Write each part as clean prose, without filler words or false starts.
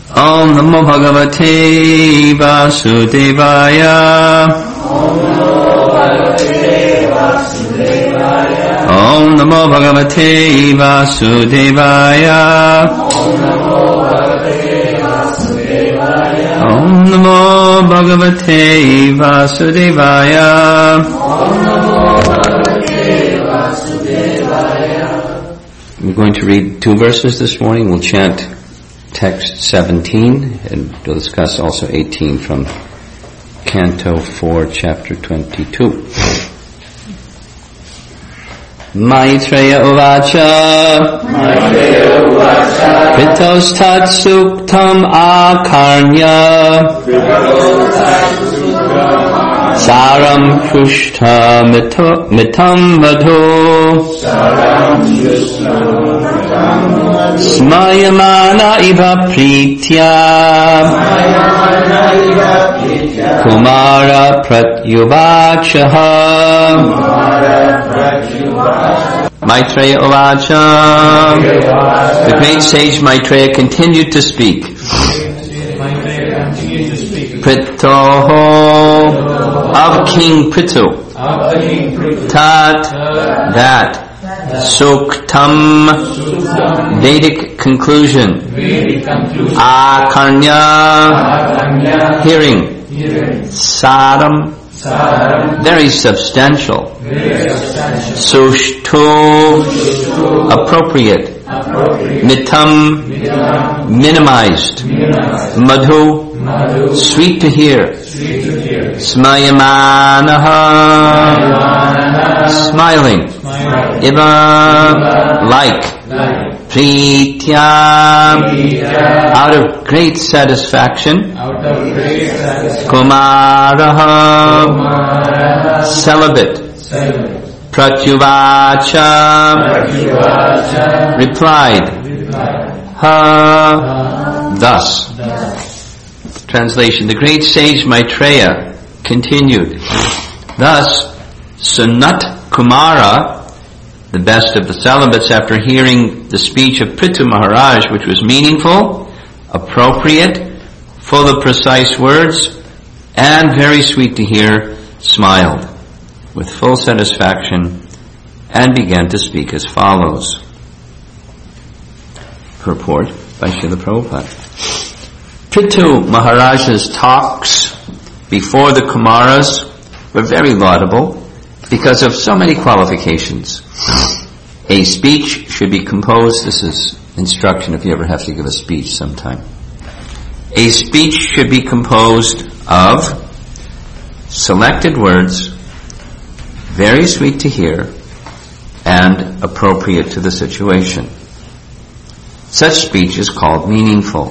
Om Namo Bhagavate Vasudevaya. Om Namo Bhagavate Vasudevaya. Om Namo Bhagavate Vasudevaya. We're going to read 2 verses this morning. We'll chant text 17 and we'll discuss also 18 from Canto 4, Chapter 22. Maitreya Uvacha Kritos Tat Suktam Akarnya Saram Krushta Mitam Vadho Smayamana Iva Pritya Kumara Pratyuvachaha. Maitreya Uvacha. The great sage Maitreya continued to speak. Pritoho, of King Prithu. Tat, that. Suktam, Vedic conclusion. Akarnya, hearing. Saram, very substantial. Sushto, appropriate. Mitam, minimized. Madhu, sweet to hear. Smayamanaha, smiling. Iva, like. Pritya, out of great satisfaction. Kumaraha, celibate. Pratyuvacha, replied. Ha, thus. Translation: the great sage Maitreya continued. Thus, Sanat Kumara, the best of the celibates, after hearing the speech of Prithu Maharaj, which was meaningful, appropriate, full of precise words, and very sweet to hear, smiled with full satisfaction and began to speak as follows. Purport by Srila Prabhupada. Prithu Maharaj's talks before the Kumaras were very laudable because of so many qualifications. A speech should be composed, this is instruction if you ever have to give a speech sometime. A speech should be composed of selected words, very sweet to hear, and appropriate to the situation. Such speech is called meaningful.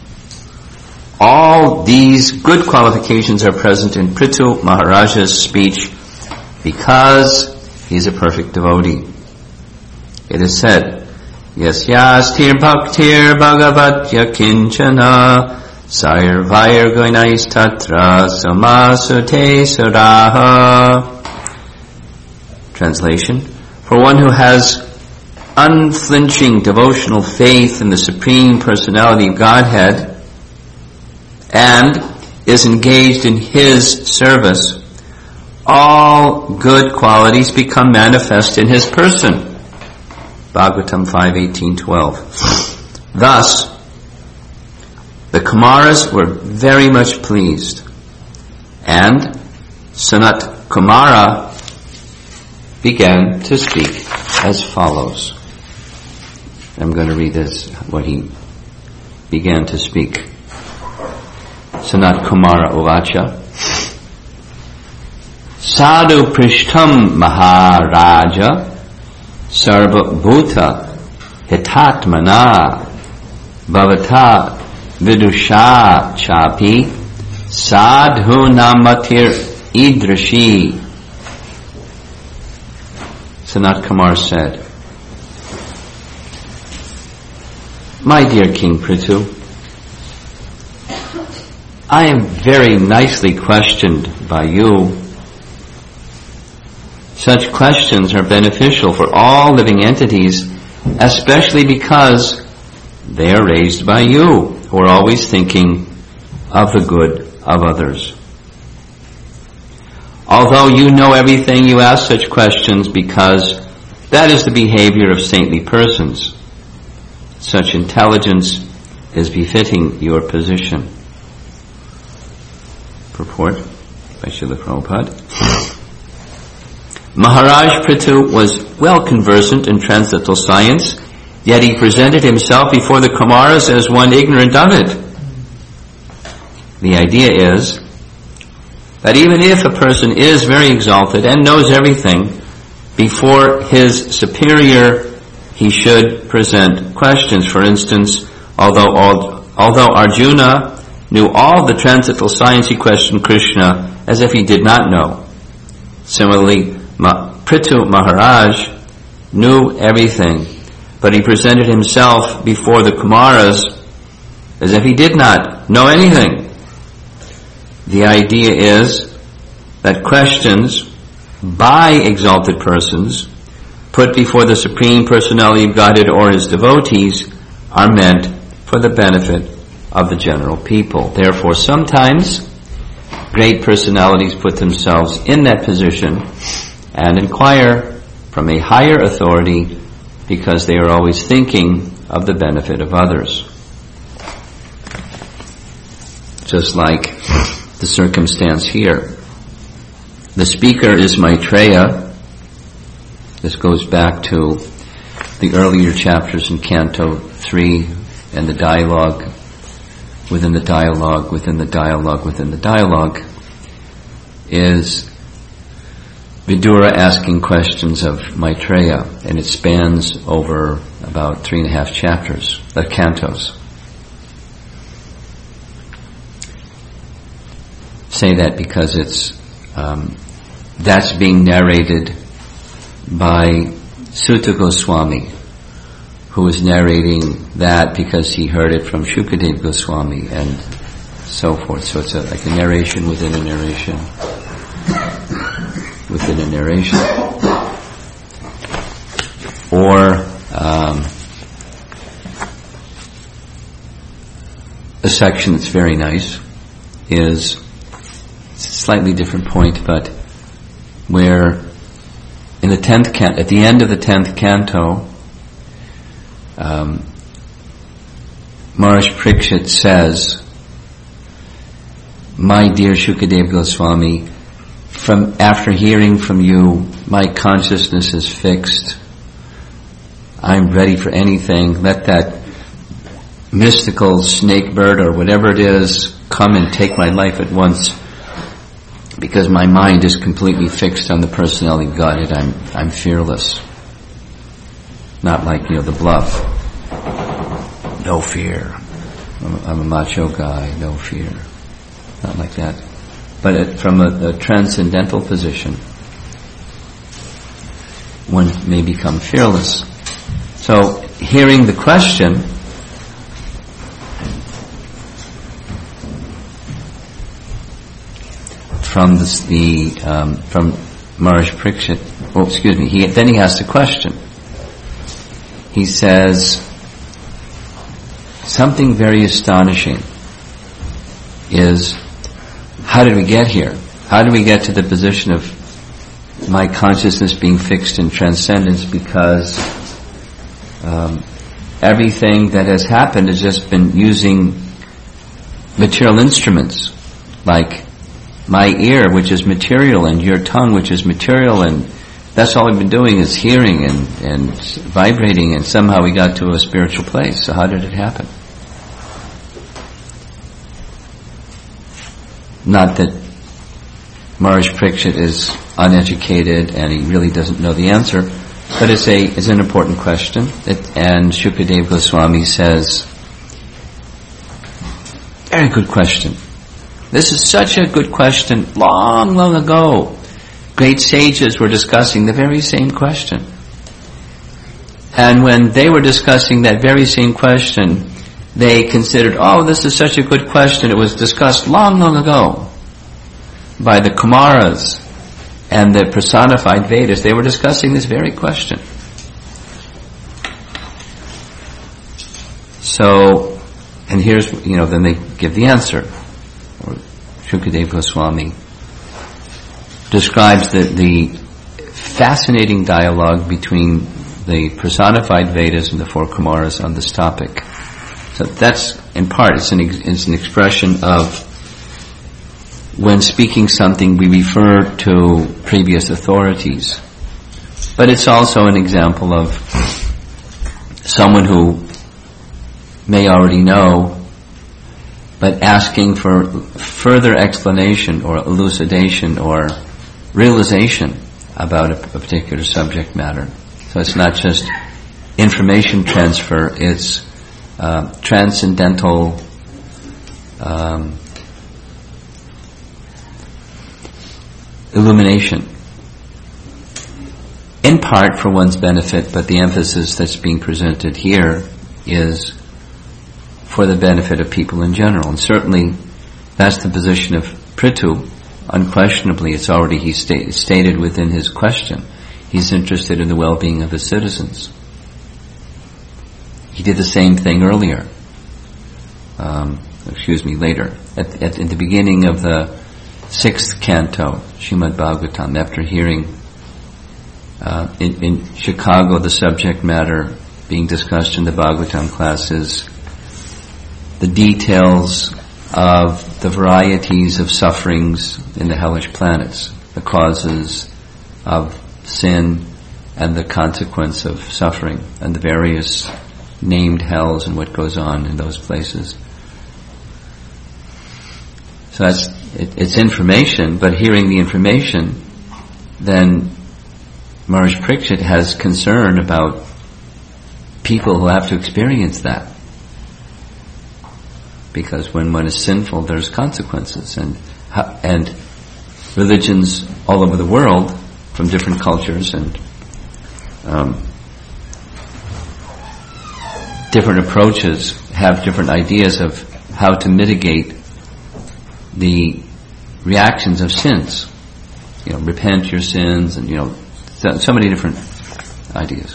All these good qualifications are present in Prithu Maharaj's speech because he is a perfect devotee. It is said, Yasyastir bhaktir bhagavatya kinchana sarvair gunais tatra samasute suraha. Translation: for one who has unflinching devotional faith in the Supreme Personality of Godhead and is engaged in His service, all good qualities become manifest in His person. Bhagavatam 5:18-12. Thus, the Kumaras were very much pleased, and Sanat Kumara began to speak as follows. I'm going to read this, what he began to speak. Sanat Kumara Uvacha. Sadhu Prishtam Maharaja Sarva Bhuta Hitatmana Bhavata Vidusha Chapi Sadhu Namatir Idrashi. Sanat Kumar said, my dear King Prithu, I am very nicely questioned by you. Such questions are beneficial for all living entities, especially because They are raised by you, who are always thinking of the good of others. Although you know everything, you ask such questions because that is the behavior of saintly persons. Such intelligence is befitting your position. Purport by Srila Prabhupada. Maharaj Prithu was well conversant in transcendental science, yet he presented himself before the Kumaras as one ignorant of it. The idea is that even if a person is very exalted and knows everything, before his superior he should present questions. For instance, although Arjuna knew all the transcendental science, he questioned Krishna as if he did not know. Similarly, Prithu Maharaj knew everything, but he presented himself before the Kumaras as if he did not know anything. The idea is that questions by exalted persons put before the Supreme Personality of Godhead or his devotees are meant for the benefit of the general people. Therefore, sometimes great personalities put themselves in that position and inquire from a higher authority because they are always thinking of the benefit of others. Just like the circumstance here. The speaker is Maitreya. This goes back to the earlier chapters in Canto 3 and the dialogue within the dialogue within the dialogue within the dialogue is Vidura asking questions of Maitreya, and it spans over about 3.5 chapters, cantos. Say that because it's that's being narrated by Sutta Goswami, who is narrating that because he heard it from Shukadeva Goswami and so forth. So it's like a narration within a narration within a narration. Or a section that's very nice is a slightly different point, but where in the 10th canto, at the end of the 10th canto, Maharaj Parikshit says, "My dear Shukadeva Goswami, from after hearing from you, my consciousness is fixed. I'm ready for anything. Let that mystical snake bird or whatever it is come and take my life at once, because my mind is completely fixed on the personality of Godhead. I'm fearless. Not like, the bluff. No fear. I'm a macho guy, no fear." Not like that. But from a transcendental position, one may become fearless. So, hearing the question, from from Maharaj Parikshit, then he asks a question. He says, something very astonishing is, how did we get here? How did we get to the position of my consciousness being fixed in transcendence? Because everything that has happened has just been using material instruments, like my ear, which is material, and your tongue, which is material, and that's all we've been doing is hearing and vibrating, and somehow we got to a spiritual place. So how did it happen? Not that Maharaj Parikshit is uneducated and he really doesn't know the answer, but it's an important question. And Shukadeva Goswami says, very good question. This is such a good question. Long, long ago, great sages were discussing the very same question. And when they were discussing that very same question, they considered, this is such a good question. It was discussed long, long ago by the Kumaras and the personified Vedas. They were discussing this very question. So, and here's, then they give the answer. Or Shukadeva Goswami describes the fascinating dialogue between the personified Vedas and the four Kumaras on this topic. So that's, in part, it's an expression of when speaking something we refer to previous authorities. But it's also an example of someone who may already know, but asking for further explanation or elucidation or realization about a particular subject matter. So it's not just information transfer, it's transcendental illumination. In part for one's benefit, but the emphasis that's being presented here is for the benefit of people in general. And certainly that's the position of Prithu. Unquestionably, it's already stated within his question. He's interested in the well-being of his citizens. He did the same thing earlier. Later. In the beginning of the 6th canto, Srimad Bhagavatam, after hearing in Chicago the subject matter being discussed in the Bhagavatam classes, the details of the varieties of sufferings in the hellish planets, the causes of sin and the consequence of suffering, and the various named hells and what goes on in those places. So it's information, but hearing the information, then Maharaj Parikshit has concern about people who have to experience that. Because when one is sinful, there's consequences, and religions all over the world, from different cultures and different approaches, have different ideas of how to mitigate the reactions of sins. Repent your sins, and so many different ideas.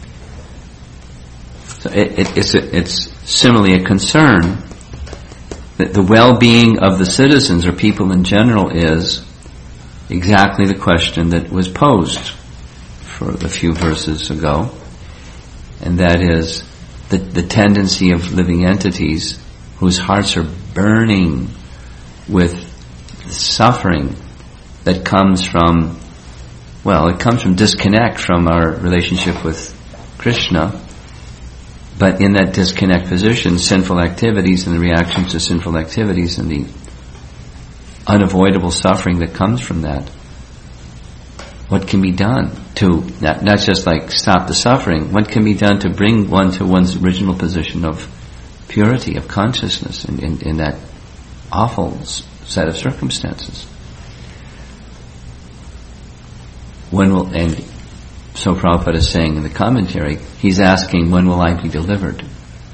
So it's similarly a concern that the well-being of the citizens or people in general is exactly the question that was posed for a few verses ago, and that is the tendency of living entities whose hearts are burning with suffering that comes from, disconnect from our relationship with Krishna. But in that disconnect position, sinful activities and the reactions to sinful activities and the unavoidable suffering that comes from that, what can be done to, not just stop the suffering, what can be done to bring one to one's original position of purity, of consciousness in that awful set of circumstances? So Prabhupada is saying in the commentary, he's asking, when will I be delivered?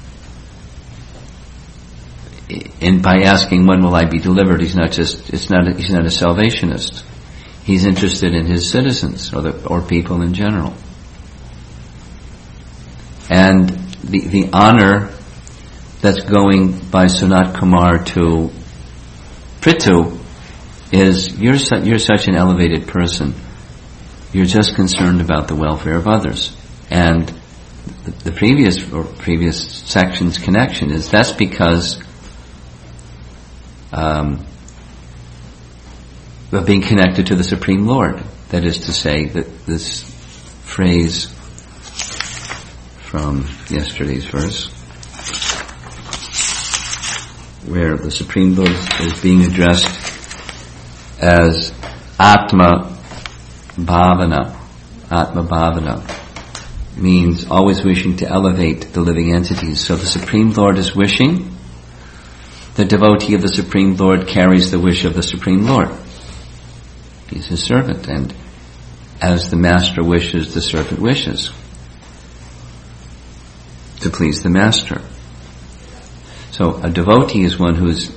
And by asking when will I be delivered, he's not a salvationist. He's interested in his citizens or people in general. And the honor that's going by Sanat Kumar to Prithu is, you're such an elevated person. You're just concerned about the welfare of others. And the previous section's connection is that's because of being connected to the Supreme Lord. That is to say, that this phrase from yesterday's verse, where the Supreme Lord is being addressed as Atma Bhavana. Atma Bhavana means always wishing to elevate the living entities. So the Supreme Lord is wishing, the devotee of the Supreme Lord carries the wish of the Supreme Lord. He's his servant, and as the master wishes, the servant wishes to please the master. So a devotee is one who's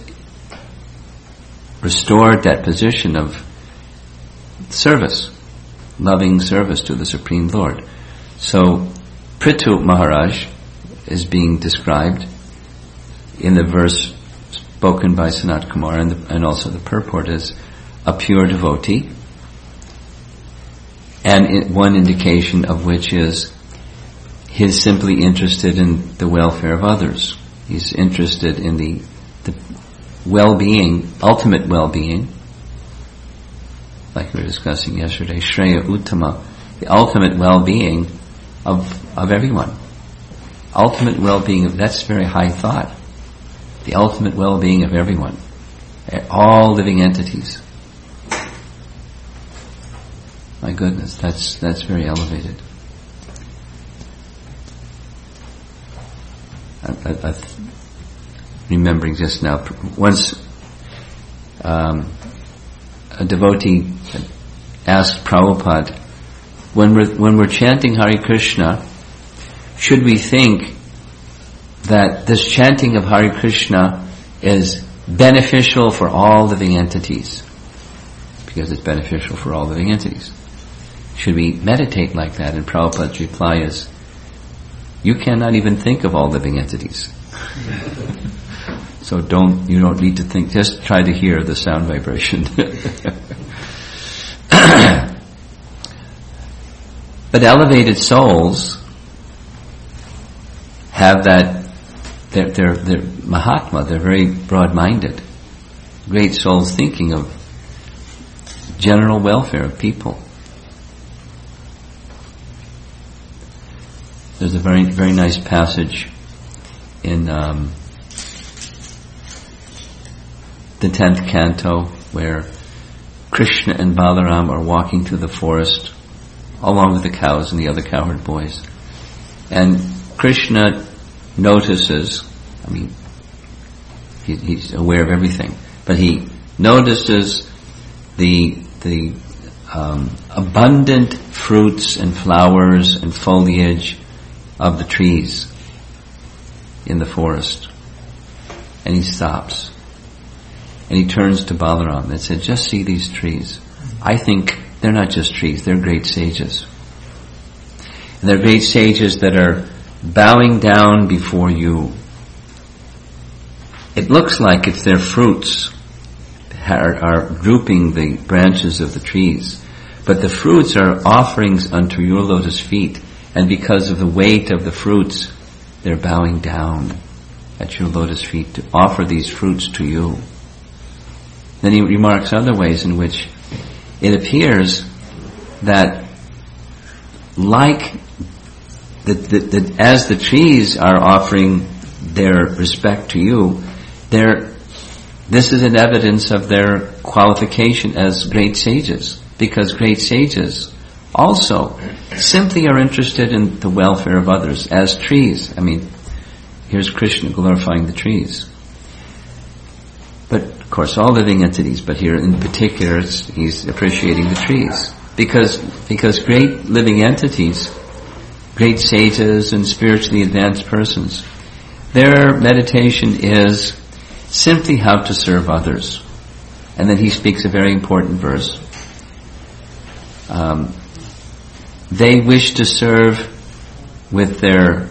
restored that position of service, loving service to the Supreme Lord. So Prithu Maharaj is being described in the verse spoken by Sanat Kumar and also the purport is a pure devotee, and one indication of which is he's simply interested in the welfare of others. He's interested in the well-being, ultimate well-being, like we were discussing yesterday, Shreya Uttama, the ultimate well-being of everyone. Ultimate well-being, that's very high thought. The ultimate well-being of everyone. All living entities. My goodness, that's very elevated. I'm remembering just now, once a devotee asked Prabhupada, when we're chanting Hare Krishna, should we think that this chanting of Hare Krishna is beneficial for all living entities? Because it's beneficial for all living entities. Should we meditate like that? And Prabhupada's reply is, you cannot even think of all living entities. So you don't need to think, just try to hear the sound vibration. But elevated souls have that, they're Mahatma, they're very broad-minded. Great souls thinking of general welfare of people. There's a very, very nice passage in the 10th canto where Krishna and Balaram are walking through the forest along with the cows and the other cowherd boys. And Krishna notices, he's aware of everything, but he notices the abundant fruits and flowers and foliage of the trees in the forest. And he stops. And he turns to Balaram and said, just see these trees. I think they're not just trees, they're great sages. And they're great sages that are bowing down before you. It looks like it's their fruits are grouping the branches of the trees. But the fruits are offerings unto your lotus feet. And because of the weight of the fruits, they're bowing down at your lotus feet to offer these fruits to you. Then he remarks other ways in which it appears that like as the trees are offering their respect to you, this is an evidence of their qualification as great sages, because great sages also simply are interested in the welfare of others as trees. Here's Krishna glorifying the trees. But of course all living entities, but here in particular he's appreciating the trees. Because great living entities, great sages and spiritually advanced persons, their meditation is simply how to serve others. And then he speaks a very important verse. They wish to serve with their,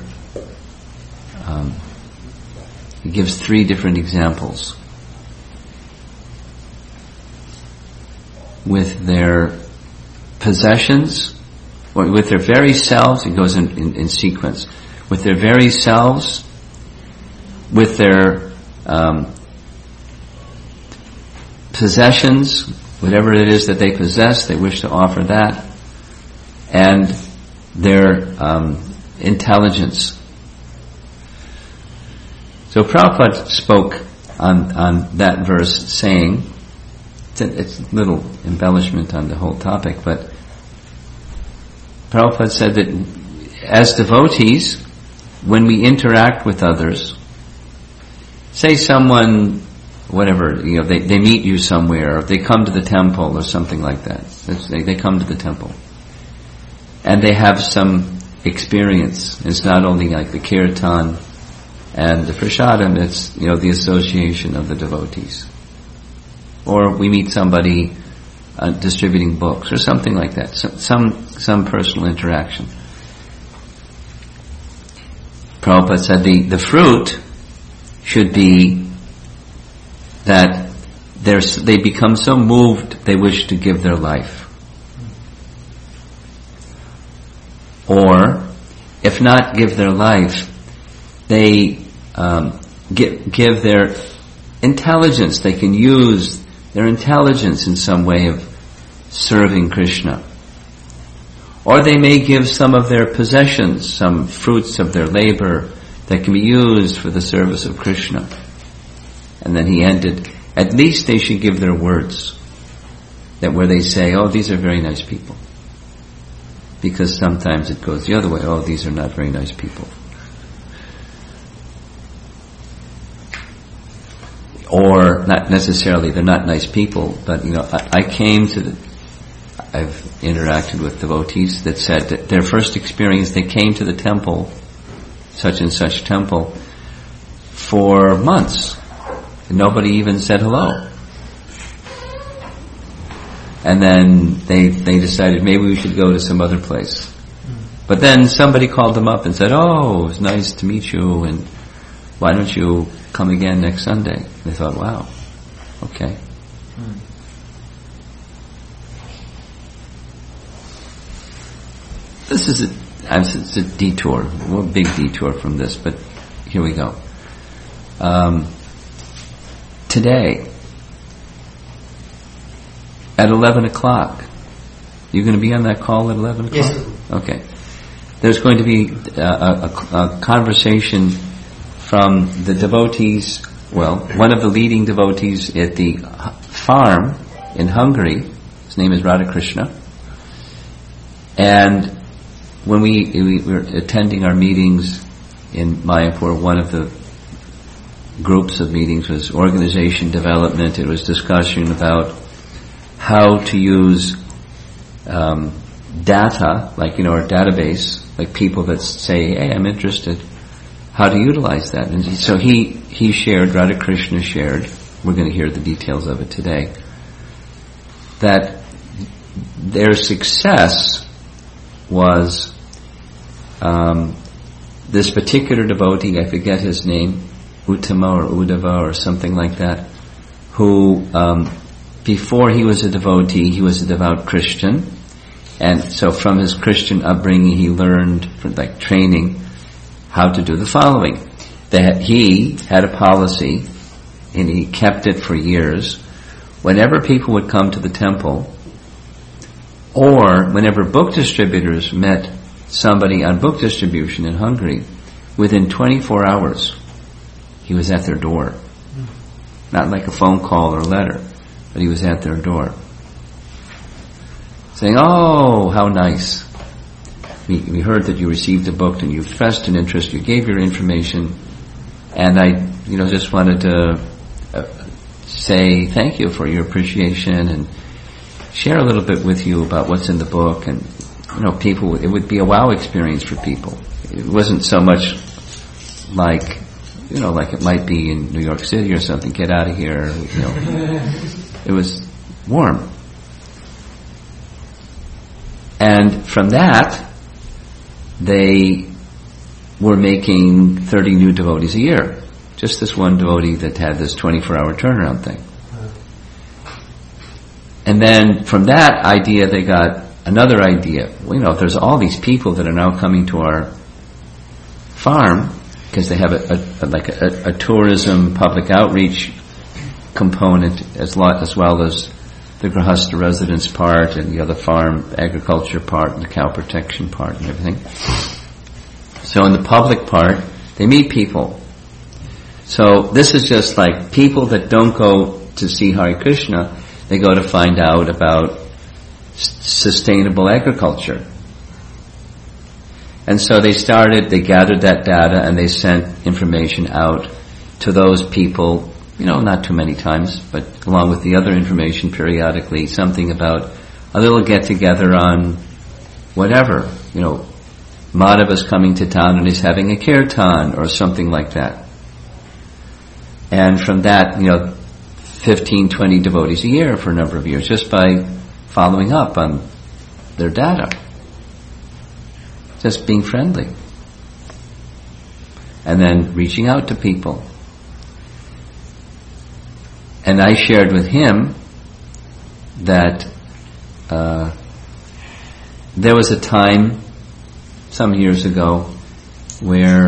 he gives 3 different examples. With their possessions, or with their very selves, it goes in sequence. With their very selves, with their possessions, whatever it is that they possess, they wish to offer that, and their intelligence. So Prabhupada spoke on that verse saying, it's a little embellishment on the whole topic, but Prabhupada said that as devotees, when we interact with others, say someone, whatever, they meet you somewhere, or they come to the temple or something like that. They come to the temple. And they have some experience. It's not only like the kirtan and the prasadam, it's, the association of the devotees. Or we meet somebody distributing books or something like that. Some personal interaction. Prabhupada said the fruit should be that they become so moved they wish to give their life. Or, if not give their life, they give their intelligence. They can use their intelligence in some way of serving Krishna. Or they may give some of their possessions, some fruits of their labor that can be used for the service of Krishna. And then he ended, at least they should give their words, that where they say, oh, these are very nice people. Because sometimes it goes the other way, oh, these are not very nice people. Or not necessarily, they're not nice people, but I've interacted with devotees that said that their first experience, they came to the temple, such and such temple, for months. And nobody even said hello. And then they decided maybe we should go to some other place. But then somebody called them up and said, oh, it was nice to meet you, and why don't you come again next Sunday? They thought, wow, okay. This is it's a detour, a big detour from this, but here we go. Today, at 11 o'clock, you're going to be on that call at 11 o'clock? Yes. Okay. There's going to be a conversation from the devotees, one of the leading devotees at the farm in Hungary. His name is Radhakrishna. And when we were attending our meetings in Mayapur, one of the groups of meetings was organization development. It was discussion about how to use data, like our database, like people that say, hey, I'm interested, how to utilize that. And so he shared, Radhakrishna shared, we're going to hear the details of it today, that their success was this particular devotee, I forget his name, Uttama or Uddhava or something like that, who before he was a devotee, he was a devout Christian, and so from his Christian upbringing he learned, training, how to do the following. That he had a policy, and he kept it for years. Whenever people would come to the temple, or whenever book distributors met somebody on book distribution in Hungary, within 24 hours, he was at their door. Not like a phone call or letter, but he was at their door. Saying, oh, how nice. We heard that you received a book and you expressed an interest, you gave your information, and I just wanted to say thank you for your appreciation and share a little bit with you about what's in the book. And people, it would be a wow experience for people. It wasn't so much like like it might be in New York City or something, get out of here, It was warm. And from that, they were making 30 new devotees a year. Just this one devotee that had this 24-hour turnaround thing. And then from that idea, they got another idea. If there's all these people that are now coming to our farm, because they have a tourism, public outreach component as well as the Grahastha residence part and the other farm agriculture part and the cow protection part and everything. So in the public part, they meet people. So this is just like people that don't go to see Hare Krishna, they go to find out about sustainable agriculture. And so they gathered that data and they sent information out to those people, not too many times, but along with the other information periodically, something about a little get-together on whatever, Madhava's coming to town and he's having a kirtan or something like that. And from that, 15, 20 devotees a year for a number of years, just by following up on their data. Just being friendly. And then reaching out to people. And I shared with him that there was a time some years ago where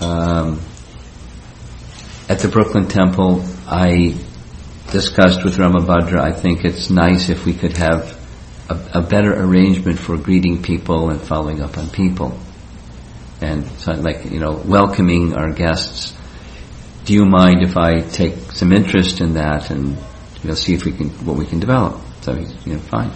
at the Brooklyn Temple I discussed with Ramabhadra, I think it's nice if we could have a better arrangement for greeting people and following up on people. And so welcoming our guests. Do you mind if I take some interest in that and see if what we can develop? So fine.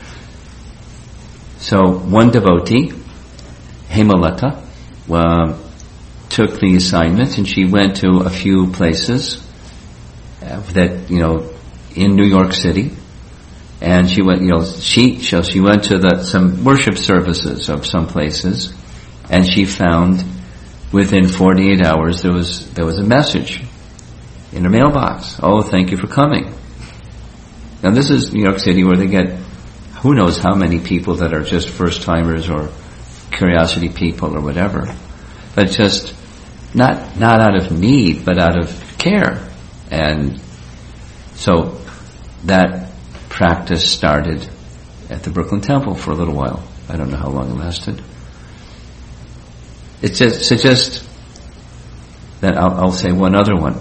So one devotee, Hemalata, took the assignment, and she went to a few places that in New York City, and she went she went to some worship services of some places, and she found within 48 hours there was a message in her mailbox. Oh, thank you for coming. Now this is New York City, where they get who knows how many people that are just first timers or curiosity people or whatever, but just not out of need, but out of care. And so that practice started at the Brooklyn Temple for a little while. I don't know how long it lasted. It's just that I'll say one other one.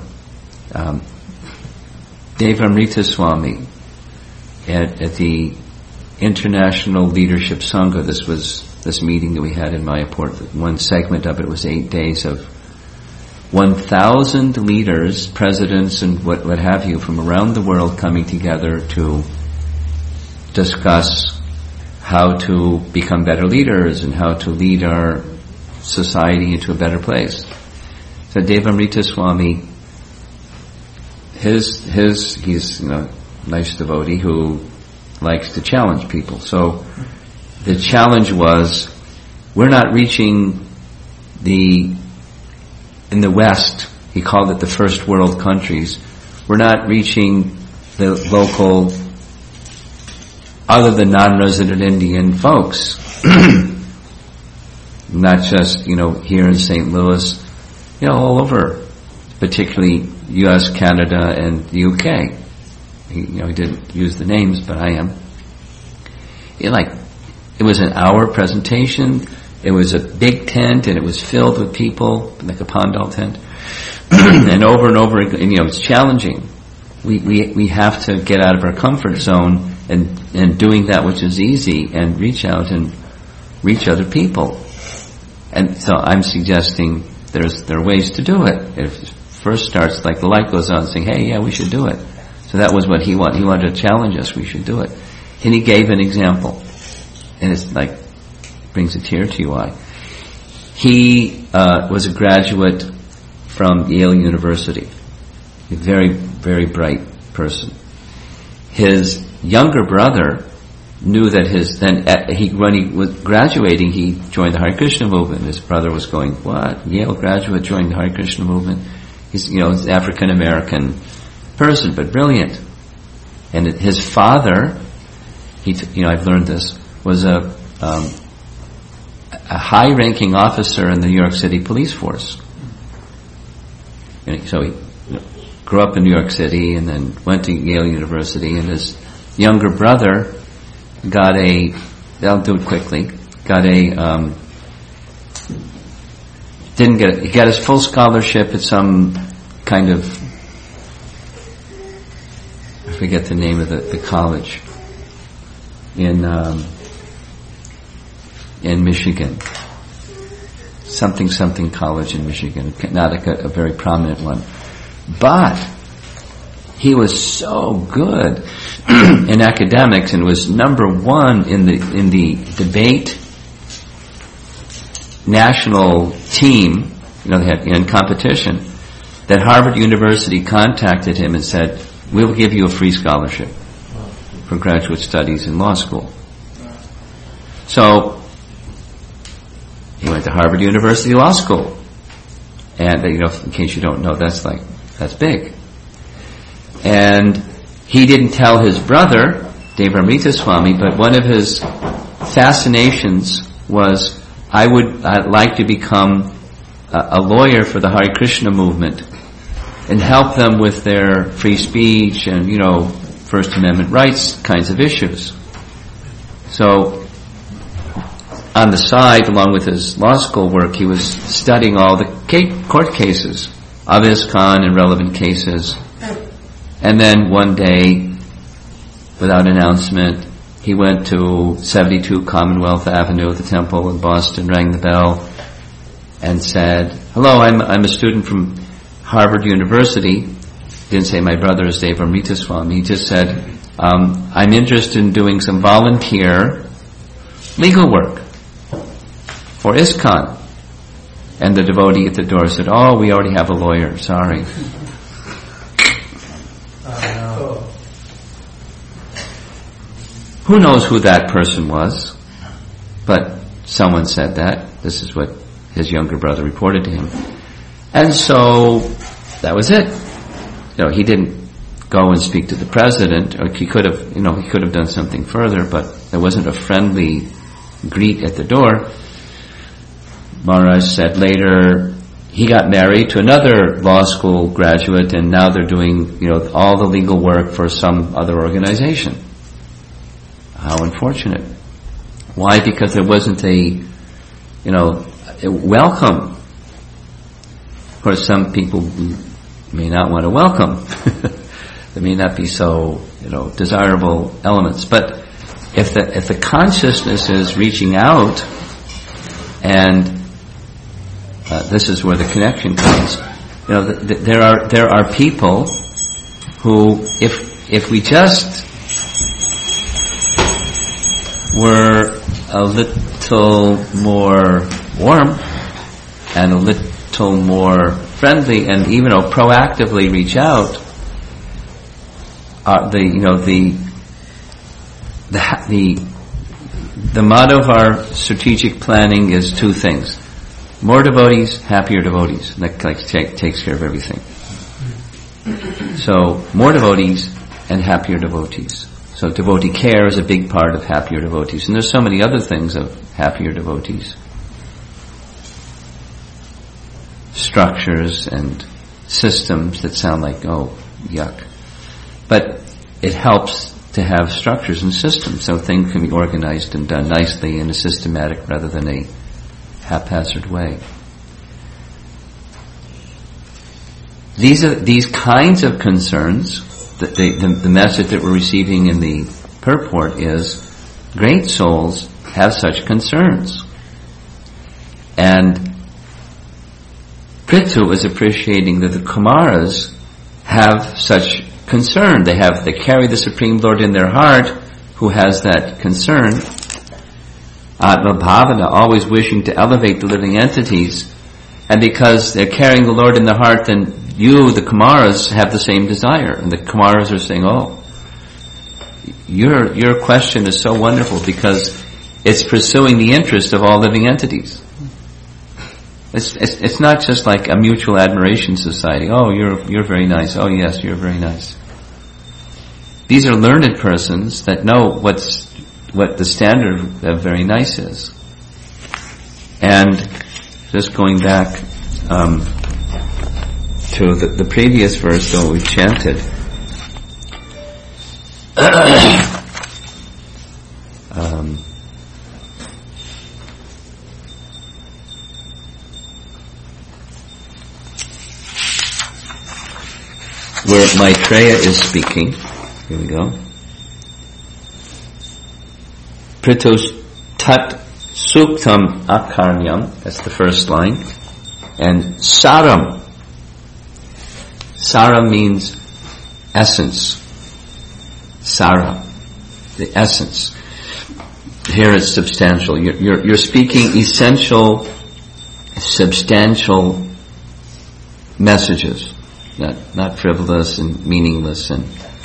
Devamrita Swami at the International Leadership Sangha, this meeting that we had in Mayapur, one segment of it was 8 days of 1,000 leaders, presidents and what have you from around the world coming together to discuss how to become better leaders and how to lead our society into a better place. So Devamrita Swami, he's nice devotee who likes to challenge people. So the challenge was, we're not reaching in the West, he called it the first world countries, we're not reaching the local, other than non-resident Indian folks. Not just, here in St. Louis, all over, particularly U.S., Canada, and the UK. He didn't use the names, but I am. It was an hour presentation. It was a big tent, and it was filled with people, like a Pandal tent. And over again, it's challenging. We have to get out of our comfort zone and doing that which is easy and reach out and reach other people. And so I'm suggesting there are ways to do it. It first starts like the light goes on, saying, "Hey, yeah, we should do it." So that was what he wanted. He wanted to challenge us. We should do it. And he gave an example, and it's brings a tear to your eye. He was a graduate from Yale University, a very, very bright person. His younger brother knew that when he was graduating, he joined the Hare Krishna movement. His brother was going, "What? Yale graduate joined the Hare Krishna movement?" He's, he's an African American person, but brilliant. And his father, I've learned this, was a high-ranking officer in the New York City police force. And so he grew up in New York City and then went to Yale University, and his younger brother got I'll do it quickly, he got his full scholarship at some kind of, I forget the name of the college in Michigan, something college in Michigan, not a very prominent one, but he was so good in academics and was number one in the debate national team, they had in competition, that Harvard University contacted him and said, "We'll give you a free scholarship for graduate studies in law school." So he went to Harvard University Law School, and in case you don't know, that's big. And he didn't tell his brother, Devamrita Swami, but one of his fascinations was, I'd like to become a lawyer for the Hare Krishna movement. and help them with their free speech and, First Amendment rights kinds of issues. So, on the side, along with his law school work, he was studying all the court cases of ISKCON and relevant cases. And then one day, without announcement, he went to 72 Commonwealth Avenue at the temple in Boston, rang the bell, and said, "Hello, I'm a student from Harvard University." Didn't say my brother is Deva Amritaswamy. He just said, "I'm interested in doing some volunteer legal work for ISKCON." And the devotee at the door said, "Oh, we already have a lawyer, sorry." Who knows who that person was? But someone said that. This is what his younger brother reported to him. And so, that was it. He didn't go and speak to the president, or he could have done something further, but there wasn't a friendly greet at the door. Maharaj said later, he got married to another law school graduate, and now they're doing, all the legal work for some other organization. How unfortunate. Why? Because there wasn't a welcome. Of course, some people may not want to welcome. There may not be so, desirable elements. But if the consciousness is reaching out, and this is where the connection comes. There are people who, if we just were a little more warm and a little more friendly, and even proactively reach out, the motto of our strategic planning is two things: more devotees, happier devotees. And that takes care of everything. So more devotees and happier devotees. So devotee care is a big part of happier devotees. And there's so many other things of happier devotees. Structures and systems that sound like, oh, yuck. But it helps to have structures and systems so things can be organized and done nicely in a systematic rather than a haphazard way. These kinds of concerns. The message that we're receiving in the purport is great souls have such concerns. And Prithu is appreciating that the Kumaras have such concern. They carry the Supreme Lord in their heart, who has that concern. Atma Bhavana, always wishing to elevate the living entities. And because they're carrying the Lord in their heart, then you, the Kumaras, have the same desire. And the Kumaras are saying, oh, your question is so wonderful because it's pursuing the interest of all living entities. It's not just like a mutual admiration society. Oh, you're very nice. Oh, yes, you're very nice. These are learned persons that know what the standard of very nice is. And just going back to the previous verse that we chanted. Where Maitreya is speaking. Here we go. Pritos tat suktam akarnyam. That's the first line. And saram. Sara means essence. Sara, the essence. Here it's substantial. You're speaking essential, substantial messages, not frivolous and meaningless and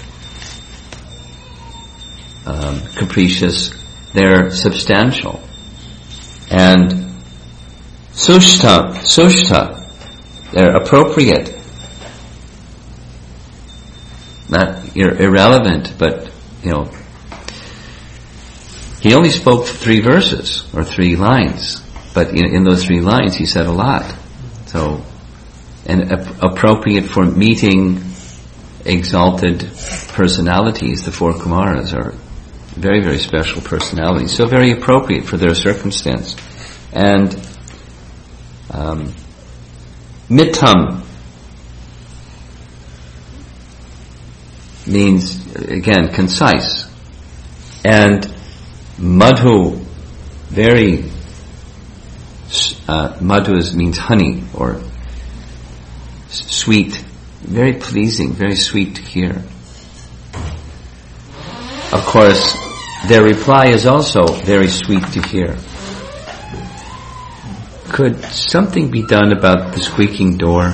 capricious. They're substantial. And sushta, they're appropriate. Not irrelevant, but, he only spoke 3 verses, or 3 lines, but in those 3 lines he said a lot. So, and appropriate for meeting exalted personalities. The 4 Kumaras are very, very special personalities, so very appropriate for their circumstance. And mittam means, again, concise. And madhu, very, madhu means honey, or sweet, very pleasing, very sweet to hear. Of course, their reply is also very sweet to hear. Could something be done about the squeaking door?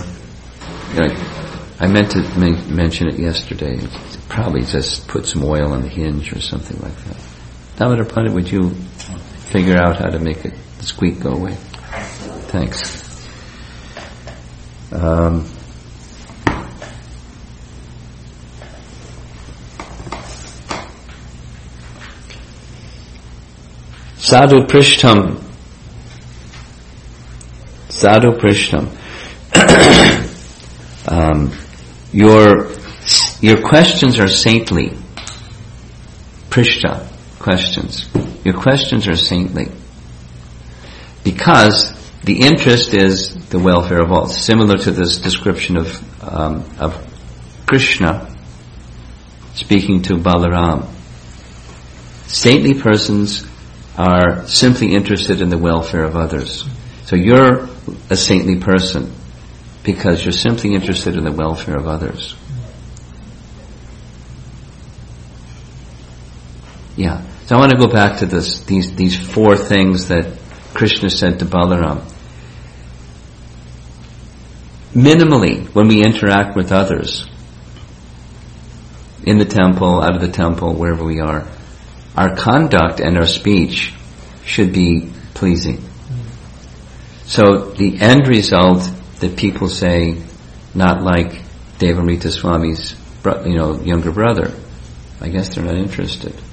I meant to mention it yesterday. Probably just put some oil on the hinge or something like that. Damodar Pandit, would you figure out how to make the squeak go away? Thanks. Sadhu Prishtam. Sadhu Prishtam. Your questions are saintly. Prishta, questions. Your questions are saintly. Because the interest is the welfare of all. Similar to this description of Krishna speaking to Balaram. Saintly persons are simply interested in the welfare of others. So you're a saintly person because you're simply interested in the welfare of others. Yeah. So I want to go back to these 4 things that Krishna said to Balaram. Minimally, when we interact with others, in the temple, out of the temple, wherever we are, our conduct and our speech should be pleasing. So the end result that people say, not like Devamrita Swami's younger brother, I guess they're not interested.